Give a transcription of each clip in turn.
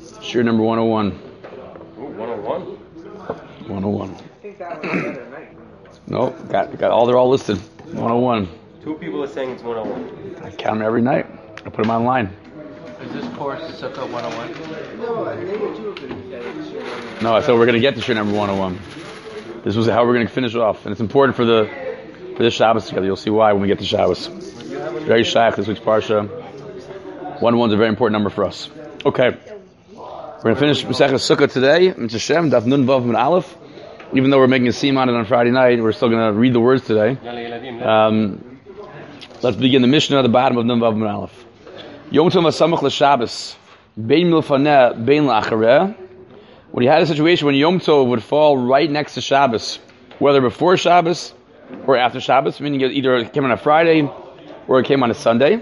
Shir number 101. Ooh, 101? 101. I think that one's better than night. No, got all. They're all listed. 101. Two people are saying it's 101. I count them every night. I put them online. Is this course Sukkah 101? No, I think the two of them said it's Shir number. No, I thought we were going to get to Shir number 101. This was how we're going to finish off, and it's important for this Shabbos together. You'll see why when we get to Shabbos. It's very shaykh this week's parsha. 101 is a very important number for us. Okay, we're going to finish Masechah Sukkah today. Mitzvah Shem Daf Nun Vav Min Aleph. Even though we're making a seam on it on Friday night, we're still going to read the words today. Let's begin the Mishnah at the bottom of Nun Vav Min Aleph. Yom Tov Asamach LaShabbos Bein Milfaneh Bein La'achareh. When you had a situation when Yom Tov would fall right next to Shabbos, whether before Shabbos or after Shabbos, meaning either it came on a Friday or it came on a Sunday.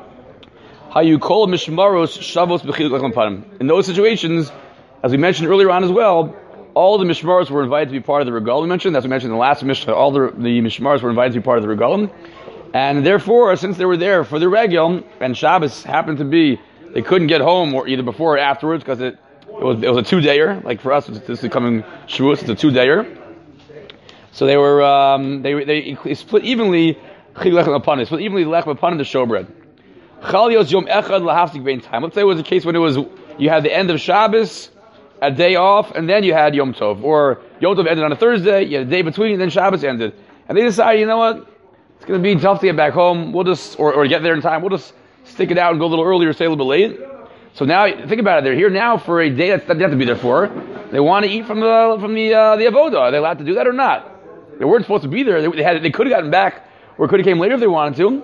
Hayu kol mishmaros shavos b'chiluk lechem panim. In those situations, as we mentioned earlier on as well, all the mishmaros were invited to be part of the regalim. We mentioned, as we mentioned in the last Mishnah, all the mishmaros were invited to be part of the regalim. And therefore, since they were there for the regel, and Shabbos happened to be, they couldn't get home or either before or afterwards because it was a 2-dayer. Like for us, this is coming Shavuos, it's a 2-dayer. So they were they split evenly lechem split evenly lechem upon the showbread. Chalios yom echad lahafsik bein time. Let's say it was a case when you had the end of Shabbos, a day off, and then you had Yom Tov, or Yom Tov ended on a Thursday, you had a day between, and then Shabbos ended, and they decided, you know what, it's going to be tough to get back home. We'll just or get there in time. We'll just stick it out and go a little earlier, stay a little bit late. So now, think about it. They're here now for a day that they have to be there for. They want to eat from the avodah. Are they allowed to do that or not? They weren't supposed to be there. They could have gotten back, or could have came later if they wanted to.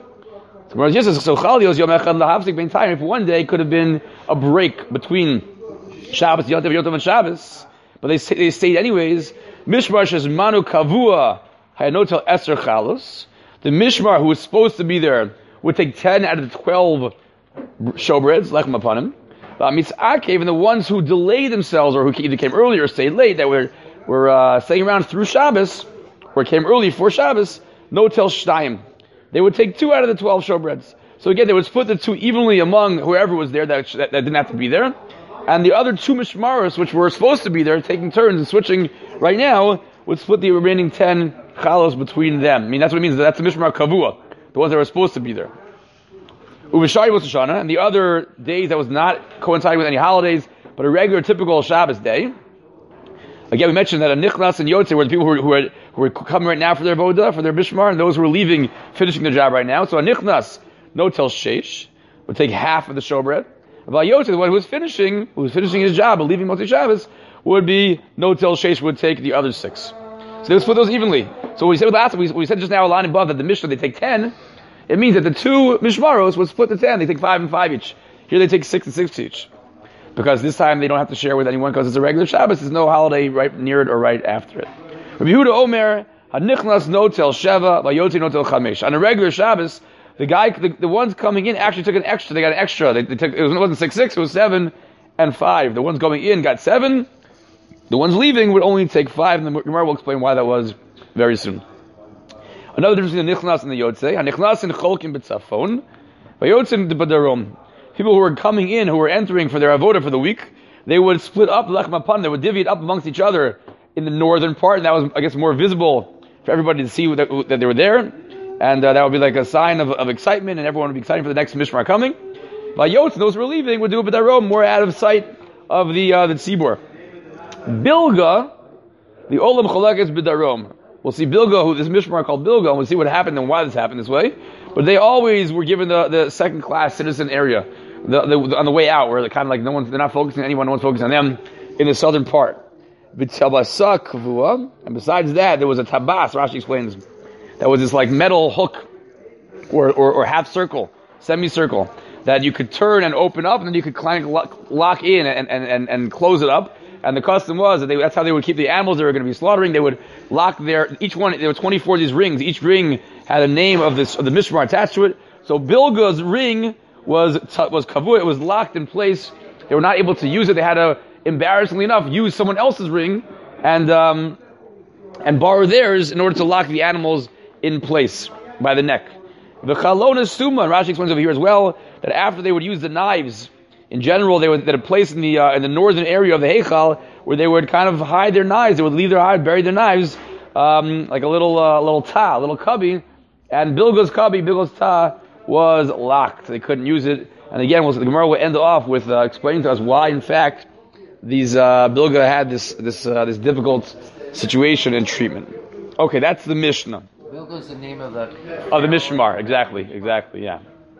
So Chalios Yom Echad Lahavsik Bein Time. If one day could have been a break between Shabbos, Yom Tov, and Shabbos, but they stayed anyways. Mishmar is Manu Kavua Hayanotel Eser Chalos. The Mishmar who was supposed to be there would take 10 out of the 12 showbreads, lechem upon him. Mitzakev, and the ones who delayed themselves or who either came early or stayed late, that were staying around through Shabbos, or came early for Shabbos, no tel shtayim. They would take 2 out of the 12 showbreads. So again, they would split the 2 evenly among whoever was there that didn't have to be there. And the other 2 mishmaros, which were supposed to be there, taking turns and switching right now, would split the remaining 10 chalos between them. I mean, that's what it means. That's the mishmar kavua, the ones that were supposed to be there. Uvishari was Shoshana, and the other days that was not coinciding with any holidays, but a regular, typical Shabbos day. Again, we mentioned that a Nichnas and Yotze were the people who were coming right now for their Voda, for their Bishmar, and those who were leaving, finishing their job right now. So a Nichnas, no tel sheish, would take half of the showbread. About Yotze, the one who was finishing his job, but leaving Motzi Shabbos, would be no tel sheish, would take the other 6. So they would split those evenly. So we said we said just now a line above that the Mishnah, they take 10. It means that the 2 mishmaros would split the 10. They take 5 and 5 each. Here they take 6 and 6 each. Because this time they don't have to share with anyone because it's a regular Shabbos. There's no holiday right near it or right after it. Rabbi Yehuda Omer, Hanichnas no tel sheva, vayotzi no tel chamesh. On a regular Shabbos, the ones coming in actually took an extra. They got an extra. They took, it wasn't 6, it was 7 and 5. The ones going in got 7. The ones leaving would only take 5. And the Gemara will explain why that was very soon. Another difference between the Nichnas and the Yotzei. Hanichnas and Cholkim b'tzafon, vayotzim b'darom. People who were coming in, who were entering for their avodah for the week, they would split up lechem upon. They would divvy it up amongst each other in the northern part, and that was, I guess, more visible for everybody to see that they were there, and that would be like a sign of excitement, and everyone would be excited for the next mishmar coming. Vayotz, those who were leaving, would do it b'darom, more out of sight of the tzibur. Bilga, the olam cholekes b'darom. We'll see Bilga, who this mishmar called Bilga, and we'll see what happened and why this happened this way. But they always were given the second class citizen area, on the way out, where they're kind of like they're not focusing on anyone, no one's focusing on them in the southern part. And besides that, there was a tabas, Rashi explains, that was this like metal hook or half circle, semicircle, that you could turn and open up, and then you could lock in and close it up. And the custom was that that's how they would keep the animals they were going to be slaughtering. They would lock each one, there were 24 of these rings. Each ring had a name of the mishmar attached to it. So Bilga's ring was kavua, it was locked in place. They were not able to use it. They had to, embarrassingly enough, use someone else's ring and borrow theirs in order to lock the animals in place by the neck. The chalona suma, and Rashi explains over here as well, that after they would use the knives In general, they had a place in the northern area of the Heichal where they would kind of hide their knives. They would leave their hide, bury their knives, like a little ta, a little cubby. And Bilga's cubby, Bilga's ta, was locked. They couldn't use it. And again, the Gemara will end off with explaining to us why, in fact, these Bilga had this difficult situation and treatment. Okay, that's the Mishnah. Bilga is the name of the Mishmar, exactly, yeah.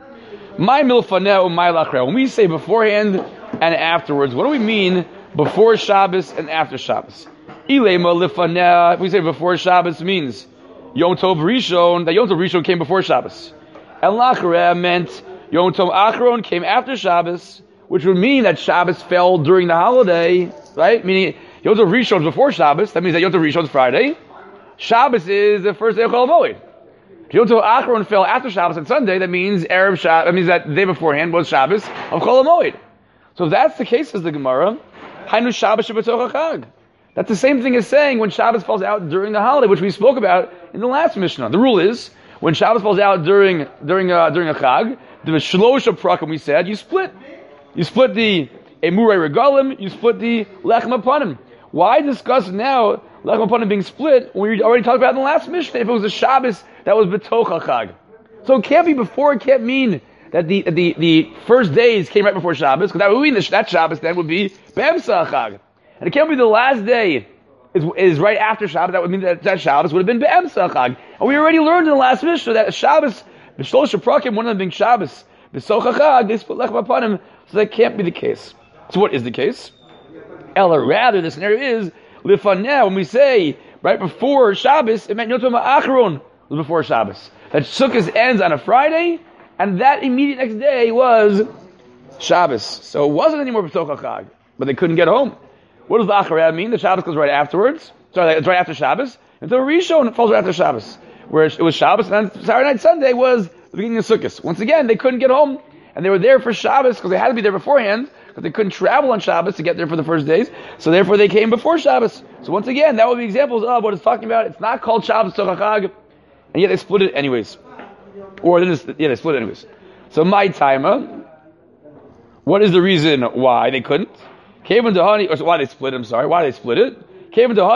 My milfaneh my lachrei. When we say beforehand and afterwards, what do we mean before Shabbos and after Shabbos? Ilema lifaneh. If we say before Shabbos means Yom Tov Rishon, that Yom Tov Rishon came before Shabbos, and lachrei meant Yom Tov Achron came after Shabbos, which would mean that Shabbos fell during the holiday, right? Meaning Yom Tov Rishon is before Shabbos. That means that Yom Tov Rishon is Friday. Shabbos is the first day of Chol Moed. Yom Tov Achron fell after Shabbos on Sunday. That means Erev Shabbos. That means that the day beforehand was Shabbos of Chol Moed. So if that's the case, says the Gemara, Hainu Shabbos Shabbatok HaChag. That's the same thing as saying when Shabbos falls out during the holiday, which we spoke about in the last Mishnah. The rule is when Shabbos falls out during a Chag, the Shlosha Prakim we said you split. You split the Emurei Regalim. You split the Lechem Apanim. Why discuss now Lechem Apanim being split when we already talked about in the last Mishnah? If it was a Shabbos that was B'toch HaChag, so it can't be before. It can't mean that the first days came right before Shabbos, because that would mean that Shabbos then would be Be'emsa HaChag, and it can't be the last day is right after Shabbos. That would mean that Shabbos would have been Be'emsa HaChag, and we already learned in the last Mishnah that Shabbos B'shlosh Prakim, one of them being Shabbos B'toch HaChag, they split Lechem Apanim, so that can't be the case. So what is the case? Ella, rather, the scenario is Lifaneh, when we say right before Shabbos, it meant Yom Tov Achron was before Shabbos. That Sukkot ends on a Friday, and that immediate next day was Shabbos. So it wasn't anymore B'toch HaChag, but they couldn't get home. What does the Achareh mean? The Shabbos goes right afterwards. Sorry, it's right after Shabbos. And the Rishon falls right after Shabbos, where it was Shabbos, and then Saturday night, Sunday was the beginning of Sukkot. Once again, they couldn't get home, and they were there for Shabbos because they had to be there beforehand, because they couldn't travel on Shabbos to get there for the first days. So therefore, they came before Shabbos. So once again, that would be examples of what it's talking about. It's not called Shabbos B'toch HaChag, and yet they split it anyways. They split it anyways. So my timer, what is the reason why they couldn't? Why they split it?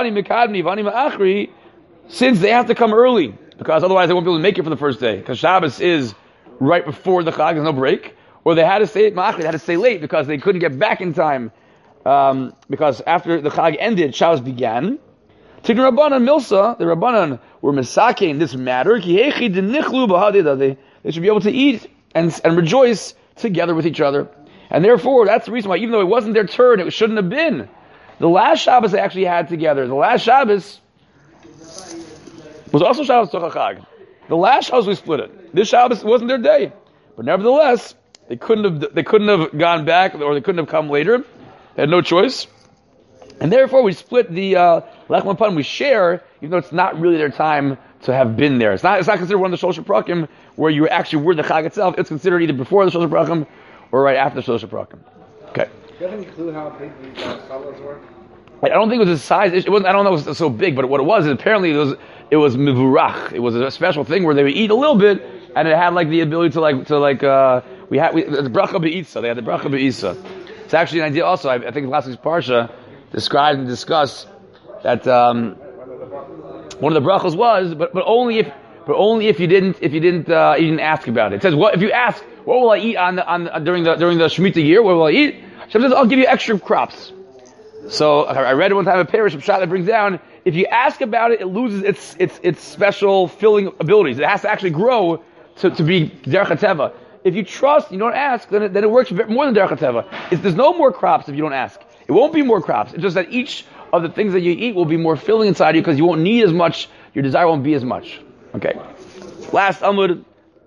Since they have to come early, because otherwise they won't be able to make it for the first day, because Shabbos is right before the Chag, there's no break. Or they had to stay they had to stay late because they couldn't get back in time, because after the Chag ended, Shabbos began. Tign Rabbanan Milsa, the Rabbanan were misaking in this matter. They should be able to eat and rejoice together with each other. And therefore, that's the reason why, even though it wasn't their turn, it shouldn't have been. The last Shabbos they actually had together. The last Shabbos was also Shabbos B'toch HaChag. The last Shabbos we split it. This Shabbos wasn't their day, but nevertheless, they couldn't have gone back, or they couldn't have come later. They had no choice, and therefore we split the Lechem Apanim. We share, even though it's not really their time to have been there. It's not considered one of the Shlosh Prakim where you actually were the Chag itself. It's considered either before the Shlosh Prakim or right after the Shlosh Prakim. Okay. Do you have any clue how big these salas were? I don't think it was a size. It wasn't. I don't know if it was so big, but what it was is apparently it was mivurach. It was a special thing where they would eat a little bit, and it had like the ability to we had the bracha be'isa. They had the bracha be'isa. It's actually an idea. Also, I think last week's parsha described and discussed that one of the brachos was, but only if you didn't ask about it. It says, what if you ask, what will I eat during the Shemitah year? What will I eat? Hashem says, I'll give you extra crops. So I read it one time a parish of Pshat that brings down, if you ask about it, it loses its special filling abilities. It has to actually grow to be derech hateva. If you trust, you don't ask, then it works more than derech hateva. There's no more crops if you don't ask. It won't be more crops. It's just that each of the things that you eat will be more filling inside you because you won't need as much. Your desire won't be as much. Okay. Last Amud.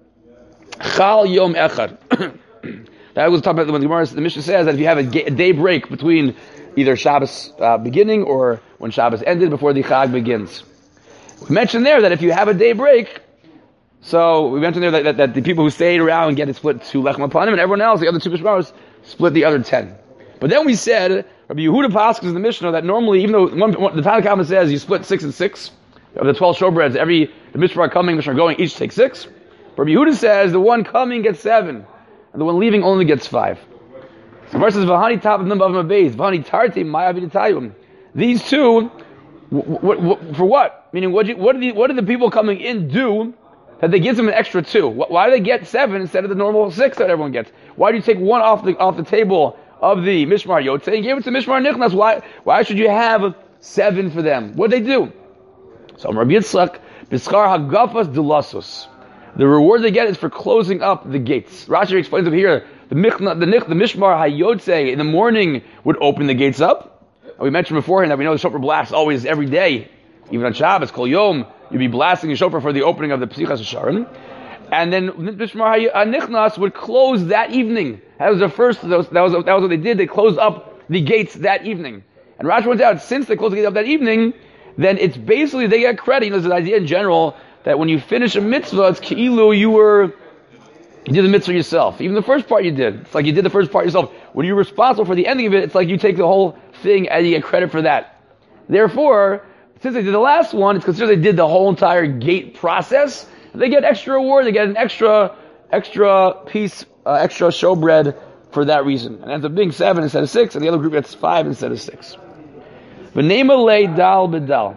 Chal Yom Echad. That was talking about when the Mishnah says that if you have a day break between either Shabbos beginning or when Shabbos ended before the Chag begins. We mentioned there that if you have a day break, so we mentioned there that the people who stayed around get it split to Lechem Apanim, and everyone else, the other two Mishmaros, split the other 10. But then we said, Rabbi Yehuda Paskes in the Mishnah that normally, even though the Tanna Kamma says you split 6 and 6, of the 12 showbreads, the Mishmar coming, Mishmar going, each take 6. But Rabbi Yehuda says the one coming gets 7, and the one leaving only gets 5. So verses Vahani top of them above my base. Vahani tarti ma'aviditayum. These two, for what? Meaning, what did the people coming in do that they give them an extra 2? Why do they get 7 instead of the normal 6 that everyone gets? Why do you take 1 off the table of the Mishmar Yotzei and give it to Mishmar Nichnas? Why should you have 7 for them? What did they do? So Rabbi Yitzchak, Biskar Hagafas Dulasus. The reward they get is for closing up the gates. Rashi explains over here, the Mishmar Hayotzei in the morning would open the gates up. And we mentioned beforehand that we know the shofar blasts always every day. Even on Shabbos, Kol Yom, you'd be blasting the shofar for the opening of the Psichas Hasharim. And then Mishmar HaNichnas would close that evening. That was the first, that was what they did. They closed up the gates that evening. And Rashi points out, since they closed the gates up that evening, then it's basically, they get credit. There's an idea in general that when you finish a mitzvah, it's ki'ilu, you did the mitzvah yourself. Even the first part you did. It's like you did the first part yourself. When you're responsible for the ending of it, it's like you take the whole thing and you get credit for that. Therefore, since they did the last one, it's considered they did the whole entire gate process. They get extra reward. They get an extra piece, extra showbread for that reason. And it ends up being 7 instead of 6, and the other group gets 5 instead of 6. V'nema lei dal b'dal.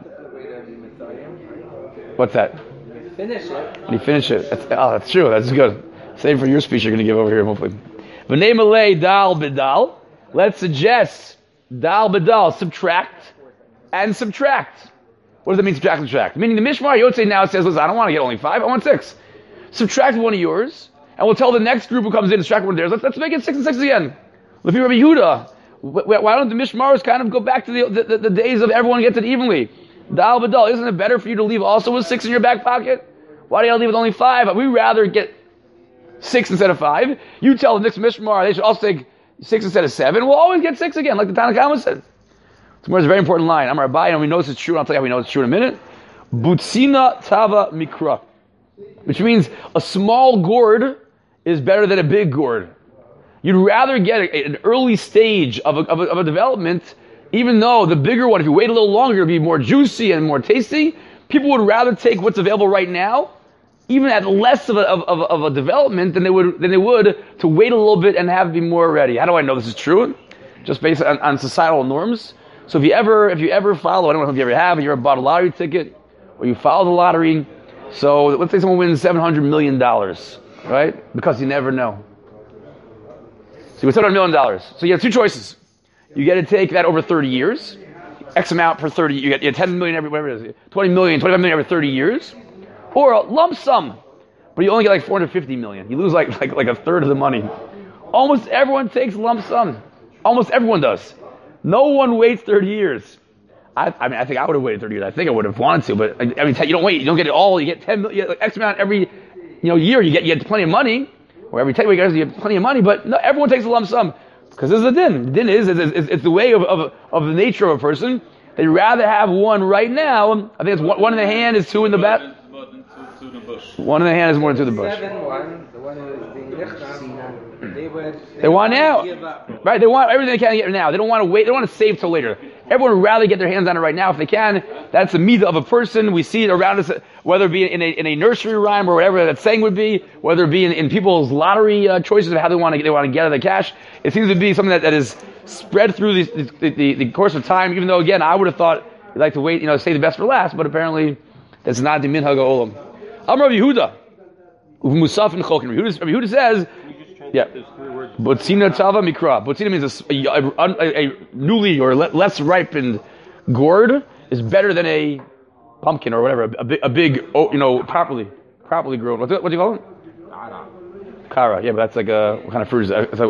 What's that? Finish it. When you finish it. That's true. That's good. Same for your speech you're going to give over here, hopefully. V'nema lei dal b'dal. Let's suggest dal b'dal, subtract and subtract. What does that mean, subtract and subtract? Meaning the Mishmar Yotzei now says, listen, I don't want to get only 5, I want 6. Subtract one of yours, and we'll tell the next group who comes in to subtract one of theirs. Let's make it 6 and 6 again. Lefi Rabbi Yehuda. Why don't the Mishmaros kind of go back to the days of everyone gets it evenly? Dal b'dal. Isn't it better for you to leave also with 6 in your back pocket? Why do you leave with only 5? We'd rather get 6 instead of 5. You tell the next Mishmar they should also take 6 instead of 7. We'll always get 6 again, like the Tanna Kama said. It's a very important line. I'm Rabbi, and we know this is true, and I'll tell you how we know it's true in a minute. Butsina tava mikra. Which means a small gourd is better than a big gourd. You'd rather get an early stage of a development, even though the bigger one, if you wait a little longer, it'll be more juicy and more tasty. People would rather take what's available right now, even at less of a development than they would to wait a little bit and have it be more ready. How do I know this is true? Just based on societal norms. So if you ever follow, I don't know if you ever have, you ever bought a lottery ticket, or you follow the lottery. So let's say someone wins $700 million, right? Because you never know. So you win $700 million. So you have 2 choices. You get to take that over 30 years, X amount per 30. You get 10 million every, whatever it is, 20 million, 25 million every 30 years, or a lump sum, but you only get like 450 million. You lose like a third of the money. Almost everyone takes lump sum. Almost everyone does. No one waits 30 years. I think I would have waited 30 years. I think I would have wanted to, but you don't wait. You don't get it all. You get 10 million, like X amount every year. You get plenty of money, or every 10 years you get plenty of money. But no, everyone takes a lump sum because this is the din. The din is it's the way of the nature of a person. They'd rather have one right now. I think it's one in the hand is 2 in the back. One in the hand is more than 2 in the bush. 7-1, the one who is being nichnas, they want now, give up. right? They want everything they can get now. They don't want to wait. They don't want to save till later. Everyone would rather get their hands on it right now if they can. That's the midah of a person. We see it around us, whether it be in a nursery rhyme or whatever that saying would be, whether it be in people's lottery choices of how they want to get out of the cash. It seems to be something that is spread through the course of time. Even though, again, I would have thought you'd like to wait, save the best for last, but apparently that's not the minhag ha'olam. Amar Rabbi Yehuda, Musaf and Chokin. Rabbi Yehuda says, yeah, Botzina Tava Mikra. Botzina means a newly or less ripened gourd is better than a pumpkin or whatever, a big properly grown. What do you call it? Kara. Yeah, but that's like what kind of fruit is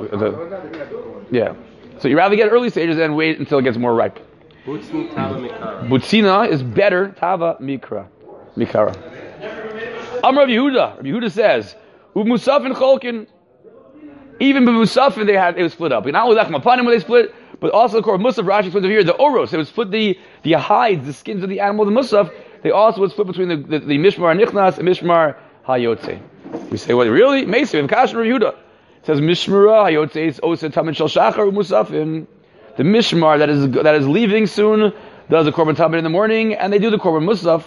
that? Yeah. So you rather get early stages and wait until it gets more ripe. Butzina tava mikara. Butzina is better Tava Mikra. Mikara. Amar Rabbi Yehuda. Rabbi Yehuda says, Musaf and Cholkin. Even by Musafin, it was split up. Not only Lechem Apanim where they split, but also the core of Musaf, Rashi split over here, the Oros. They would split the hides, the skins of the animal, the Musaf. They also would split between the Mishmar Nichnas and Mishmar Hayotze. We say, what, really? Mesi, we have Kashan Rabbi Yehuda. It says, Mishmar Hayotze is Osa Tamid Shal Shachar Musafin. The Mishmar that is leaving soon does the Korban Tamid in the morning, and they do the Korban Musaf.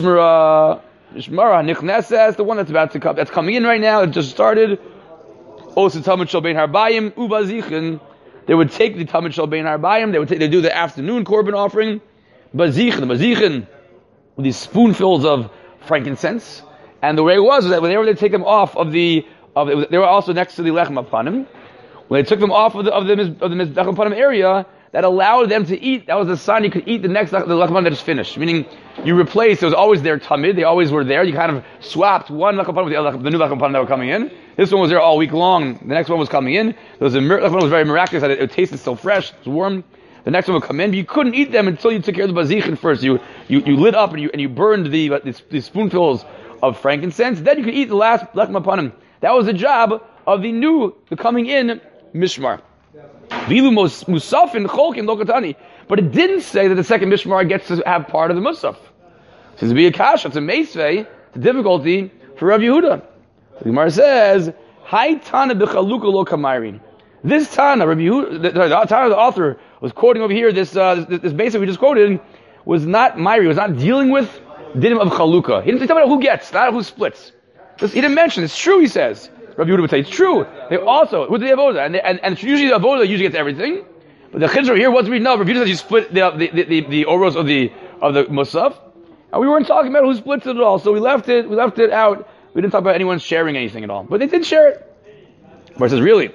Mishmar Nichnas, the one that's about to come, that's coming in right now, it just started. Also Tamid Shel Bein Harbayim Ubazichin. They would take the Tamid Shel Bein Harbayim. They do the afternoon korban offering. Bazichin, with these spoonfuls of frankincense. And the way it was that whenever they take them off they were also next to the Lechem Apanim. When they took them off of the Lechem Apanim area, that allowed them to eat. That was the sign you could eat the next Lechem Apanim that is finished. Meaning, you replaced. It was always their Tamid. They always were there. You kind of swapped one Lechem Apanim with the new Lechem Apanim that were coming in. This one was there all week long. The next one was coming in. The Lechem Apanim was very miraculous. That it tasted so fresh. It was warm. The next one would come in, but you couldn't eat them until you took care of the bazichin first. You lit up and you burned the spoonfuls of frankincense. Then you could eat the last lechem apanim. That was the job of the coming in mishmar. Vilu musafin cholkin lokatani. But it didn't say that the second mishmar gets to have part of the musaf. Since it be a kasha, it's a meisvei, it's a difficulty for Rav Yehuda. The Gemara says, "Hai tana b'chaluka lo kamairin." This Tana, Rabbi Yehuda, the Tana, the author, was quoting over here. This basic we just quoted was not Myri, was not dealing with dinim of Chalukah. He didn't tell about who gets, not who splits. He didn't mention. It's true. He says. Rabbi Yehuda would say it's true. They also with the avoda, and usually the avoda usually gets everything. But the chiddush here, what's we know? Rabbi Yehuda says you split the oros of the musaf, and we weren't talking about who splits it at all. So we left it out. We didn't talk about anyone sharing anything at all. But they did share it. But it says really.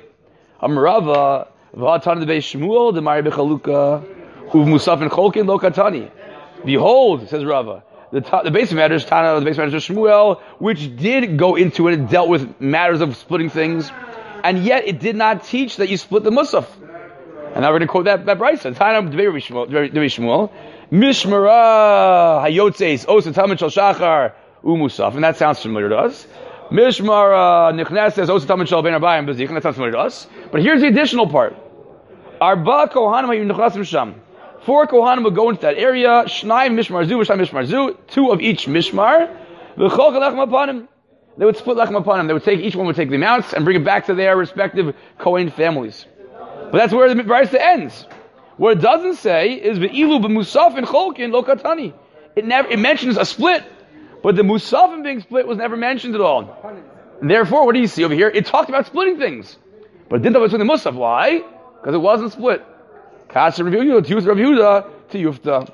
Amrava v'atan the Shmuel the Mari bechaluka uv musaf and cholkin lo katani. Behold, says Rava, the base of matters Tana, the base of matters of Shmuel, which did go into it and dealt with matters of splitting things, and yet it did not teach that you split the musaf. And now we're going to quote that brayso. Tana the Shmuel mishmara hayotzeis osa tamid shel shachar umusaf, and that sounds familiar to us. Mishmar Nichnes says, "Oh, Tamid Shel Bein Harbayim Bazichin." That sounds familiar to us. But here's the additional part: Arba Kohanim Hayim Nechnasim Sham. 4 Kohanim would go into that area. Shnai Mishmar Zu, Shnai Mishmar Zu. 2 of each Mishmar. V'chol Lechem Apanim. They would split Lechem Apanim. They would take each one would take the amounts and bring it back to their respective Kohen families. But that's where the brayso ends. What it doesn't say is Ve'ilu b'musaf and Cholkin lo katani. It mentions a split. But the musafim being split was never mentioned at all. And therefore, what do you see over here? It talked about splitting things. But it didn't talk about splitting the musaf. Why? Because it wasn't split. Kasha Rav Yehuda, to Rav Yehuda, to Yufta.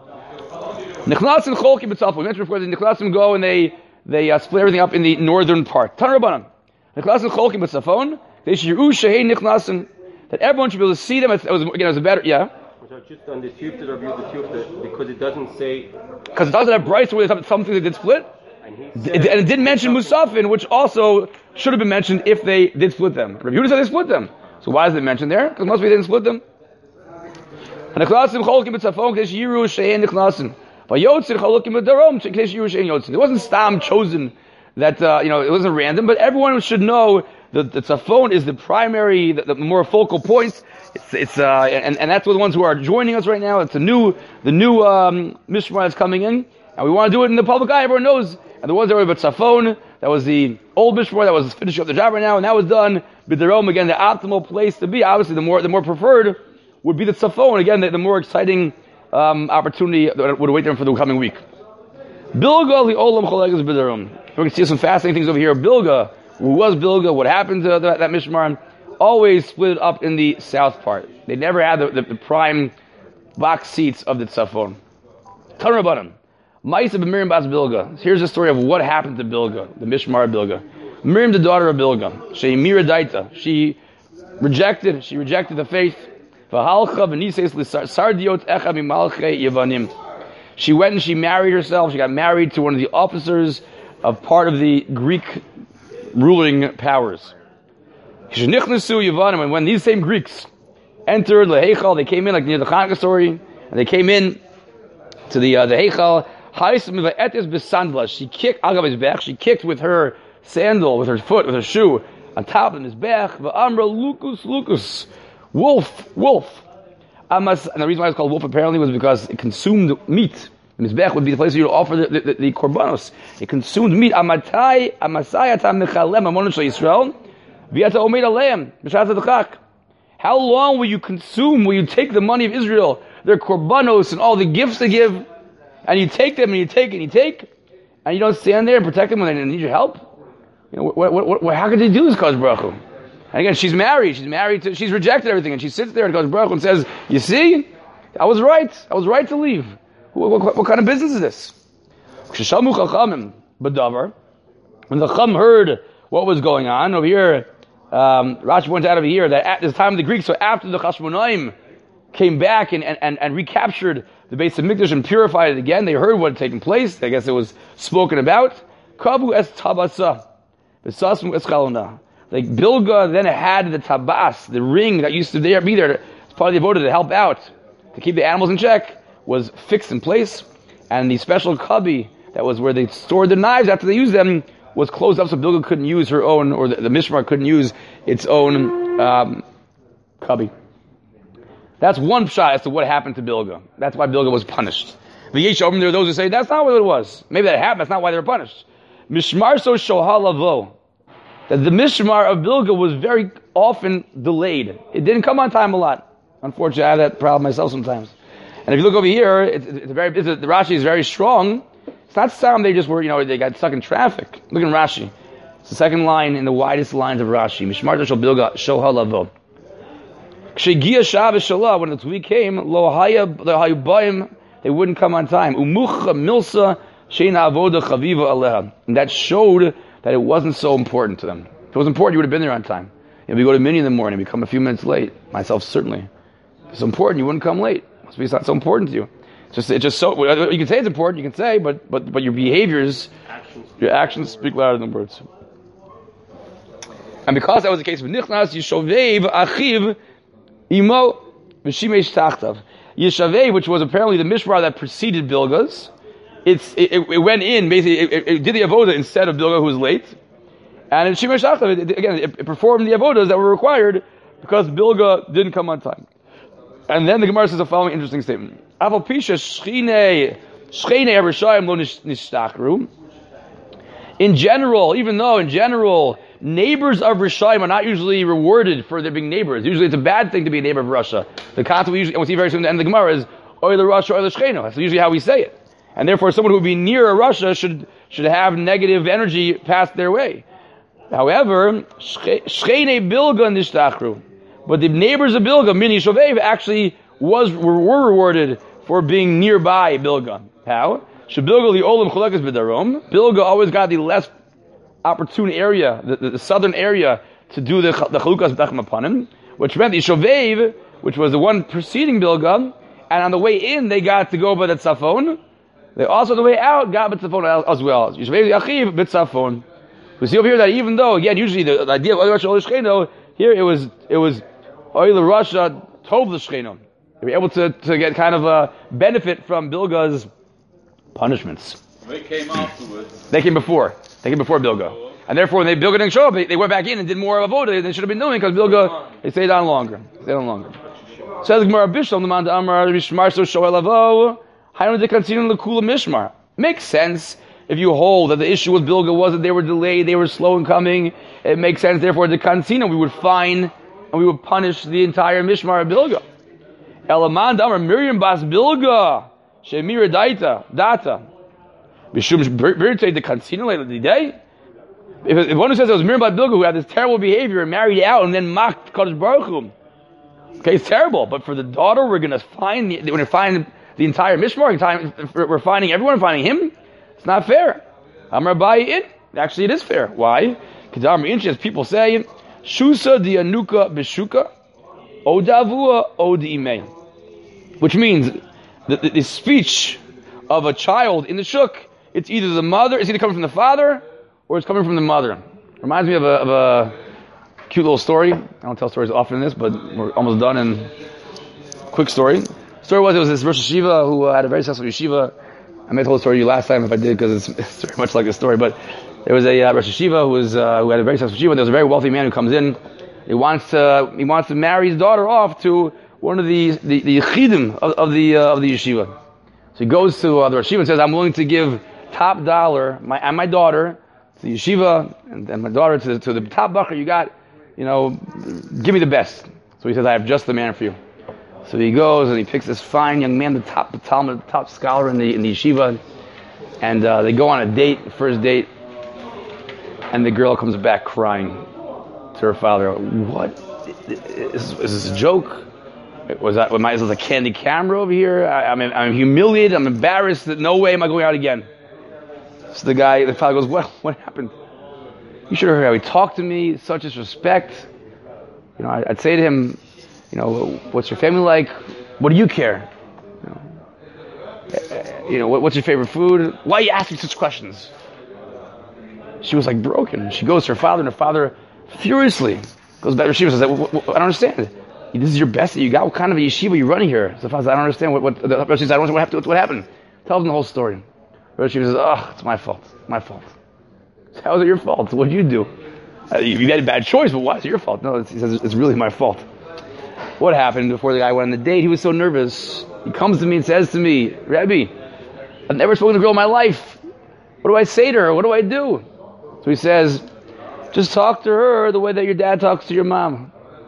Nichnasim cholkim b'tzalfo. We mentioned before that Nichnasim go and they split everything up in the northern part. Tan Rabbanan. Nichnasim cholkim b'tzafon. They shiru shehei nichnasim. That everyone should be able to see them. It was a better, yeah. So just on the Tufta, Rabbi Yehuda, because it doesn't say... Because it doesn't have brayso where there's something that did split. And it didn't mention Musafin, which also should have been mentioned if they did split them. Rabbi Yehuda said they split them. So why is it mentioned there? Because most people didn't split them. And it wasn't Stam chosen that, it wasn't random, but everyone should know that the tzafon is the primary, the more focal point. And that's what the ones who are joining us right now. It's the new mishmar that's coming in, and we want to do it in the public eye. Everyone knows. And the ones that were about tzafon, that was the old mishmar that was finishing up the job right now, and that was done. B'darom, again, the optimal place to be. Obviously, the more preferred would be the tzafon. Again, the more exciting opportunity that would await them for the coming week. Bilga li olam cholegas b'darom. We can see some fascinating things over here. Bilga. Who was Bilga? What happened to that mishmar? Always split up in the south part. They never had the prime box seats of the tzafon. Tan Rabbanan. Ma'isa b'Miriam bas Bilga. Here's the story of what happened to Bilga, the mishmar of Bilga. Miriam, the daughter of Bilga. She miradaita. She rejected the faith. V'halcha v'nises l'sardiot echa mimalchei Yevanim. She went and she married herself. She got married to one of the officers of part of the Greek ruling powers. And when these same Greeks entered the Heichal, they came in like near the Chanukah story, and they came in to the Heichal. She kicked with her sandal, with her foot, with her shoe, on top of the mizbech. Lucas, wolf. And the reason why it's called wolf apparently was because it consumed meat. The mizbech would be the place where you offer the korbanos. It consumed meat. How long will you take the money of Israel, their korbanos and all the gifts they give, and you take them and you take and you take, and you don't stand there and protect them when they need your help? How could they do this, Kodesh Baruch Hu? And again, she's married. She's rejected everything, and she sits there and goes Baruch and says, "You see, I was right. I was right to leave. What kind of business is this?" When the Chacham heard what was going on over here, Rashi points out over here that at this time of the Greeks, so after the Chashmonaim came back and recaptured the Beis Hamikdash and purified it again, they heard what had taken place. I guess it was spoken about. Kavu es tabasa, b'sasmu es chalona. Like Bilga then had the tabas, the ring that used to be there as part of the avoda to help out, to keep the animals in check, was fixed in place, and the special cubby that was where they stored the knives after they used them was closed up, so Bilga couldn't use her own, or the Mishmar couldn't use its own cubby. That's one shot as to what happened to Bilga. That's why Bilga was punished. The Yeshom, there are those who say that's not what it was. Maybe that happened. That's not why they were punished. Mishmar so shohalavo, that the Mishmar of Bilga was very often delayed. It didn't come on time a lot. Unfortunately, I have that problem myself sometimes. And if you look over here, the Rashi is very strong. It's not sound they just were, they got stuck in traffic. Look at Rashi. It's the second line in the widest lines of Rashi. Mishmar shel Bilga shohalavo. Kshegia Shabbos Shalah, when the week came, lo hayubayim, they wouldn't come on time. Umucha milsa sheina avoda chaviva aleha, and that showed that it wasn't so important to them. If it was important, you would have been there on time. If you go to Minyan in the morning, we come a few minutes late. Myself certainly. If it's important, you wouldn't come late. Must be it's not so important to you. It's just so. You can say it's important. You can say, but your behaviors, your actions speak louder than words. And because that was the case with Nichnas Yishovev Achiv Imo v'shimesh tachtav. Yeshaveh, which was apparently the mishmar that preceded Bilga's, it went in, basically, it did the avoda instead of Bilga, who was late. And in shimesh tachtav, it performed the avodas that were required because Bilga didn't come on time. And then the Gemara says the following interesting statement. Aval pisha shchine Rishayim lo nishtachru. In general, even though in general, neighbors of Rishayim are not usually rewarded for their being neighbors. Usually it's a bad thing to be a neighbor of Russia. The concept we usually, and we see very soon at the end of the Gemara is, Oile Russia, Oile Shcheno. That's usually how we say it. And therefore someone who would be near a Russia should have negative energy passed their way. However, Shchene Bilga nishtachru. But the neighbors of Bilga, Mini Shovev, actually were rewarded for being nearby Bilga. How? Shebilga li olam cholekas b'darom. Bilga always got the less opportune area, the southern area, to do the chalukas b'tachem upon him, which meant the Shovev, which was the one preceding Bilga, and on the way in they got to go by the tzafon. They also on the way out got b'tzafon as well. Shovev yachiv b'tzafon. We see over here that even though again usually the idea of Oil Russia Oil Shcheno, here it was Oil Russia Tov l'Shcheno. They were able to get kind of a benefit from Bilga's punishments. They came afterwards. They came before Bilga. And therefore, when Bilga didn't show up, they went back in and did more of avoda than they should have been doing because Bilga, they stayed on longer. Says Gemara Bishlam, the man Amar Mishmar so Shoelavo, Hayom de Kansin Lekula Mishmar. Makes sense if you hold that the issue with Bilga was that they were delayed, they were slow in coming. It makes sense, therefore, the Kansina we would fine and we would punish the entire Mishmar of Bilga. Elaman Amar Miriam Bas Bilga, Shemira Data. Bishum Birte the Kansina later the day. If one who says it was Miriam Bas Bilga who had this terrible behavior and married out and then mocked Kadosh Baruch Hu, okay, it's terrible. But for the daughter, we're going to find the entire Mishmar. We're finding everyone, finding him. It's not fair. Amar Abaye, actually, it is fair. Why? Because as people say, Shusa dianuka bishuka, odavua odimei, which means the speech of a child in the shuk. It's either the mother, it's either coming from the father, or it's coming from the mother. Reminds me of a cute little story. I don't tell stories often in this, but we're almost done. And quick story. The story was, it was this Rosh Yeshiva who had a very successful yeshiva. I may have told the story to you last time if I did, because it's very much like a story. But there was a Rosh Yeshiva who had a very successful yeshiva. There was a very wealthy man who comes in. He wants to marry his daughter off to one of the chidim of the yeshiva. So he goes to the Rosh Yeshiva and says, "I'm willing to give top dollar my daughter to the yeshiva and my daughter to the top bacher you got. Give me the best." So he says, "I have just the man for you." So he goes and he picks this fine young man, the top scholar in the yeshiva, and they go on a date, first date, and the girl comes back crying to her father, what? Is this a joke? Was that? Is this a candy camera over here? I'm humiliated. I'm embarrassed. No way am I going out again. So the father goes, what happened? You should have heard how he talked to me. Such disrespect. I'd say to him, what's your family like? What do you care? What's your favorite food? Why are you asking such questions? She was like broken. She goes to her father, and her father furiously goes back to Yeshiva and says, I don't understand. This is your best that you got. What kind of a yeshiva are you running here? So the father says, I don't understand. She says, I don't understand what happened. Tell them the whole story. The yeshiva says, it's my fault. My fault. How is it your fault? What did you do? You made a bad choice, but why is it your fault? No, he says, it's really my fault. What happened before the guy went on the date? He was so nervous. He comes to me and says to me, Rabbi, I've never spoken to a girl in my life. What do I say to her? What do I do? So he says, just talk to her the way that your dad talks to your mom.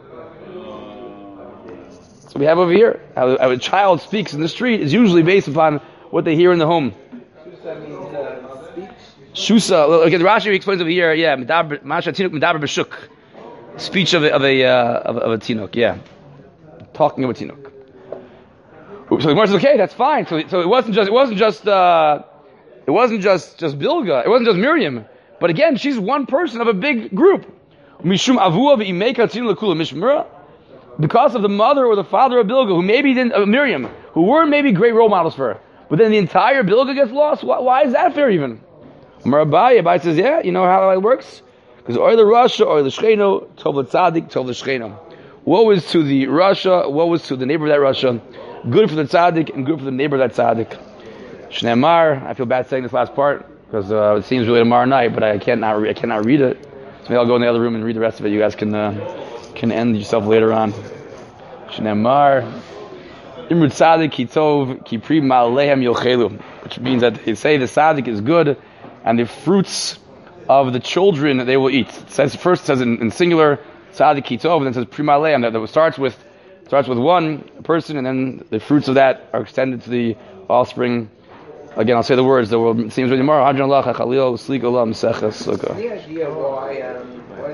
So we have over here, how a child speaks in the street is usually based upon what they hear in the home. Shusa means speech. Shusa, okay, the Rashi explains over here, Masha Tinuk Medaber B'Shuk. Speech of a Tinuk, yeah. Talking of a Tinuk. So the Gemara says, okay, that's fine. So it wasn't just Bilga, it wasn't just Miriam. But again, she's one person of a big group. Mishum avua v'imeka tzinu lekula mishmura. Because of the mother or the father of Bilga, who maybe didn't, Miriam, who weren't maybe great role models for her. But then the entire Bilga gets lost? Why is that fair even? Amar Abai says, yeah, you know how it works? Because or the Rasha, or the Shcheno, tov l'tzadik, tov l'shcheno. Woe is to the Rasha, woe is to the neighbor of that Rasha. Good for the tzaddik, and good for the neighbor of that tzaddik. Shneimar, I feel bad saying this last part, because it seems really tomorrow night, but I cannot read it. So maybe I'll go in the other room and read the rest of it. You guys can end yourself later on. Shneimar, Imru tzaddik kitov kipri ma'alehem yochelu, which means that they say the tzaddik is good, and the fruits of the children they will eat. It says in singular tzaddik kitov, and then it says pri ma'alehem, that starts with one person, and then the fruits of that are extended to the offspring. Again, I'll say the words. The word seems really more. The idea why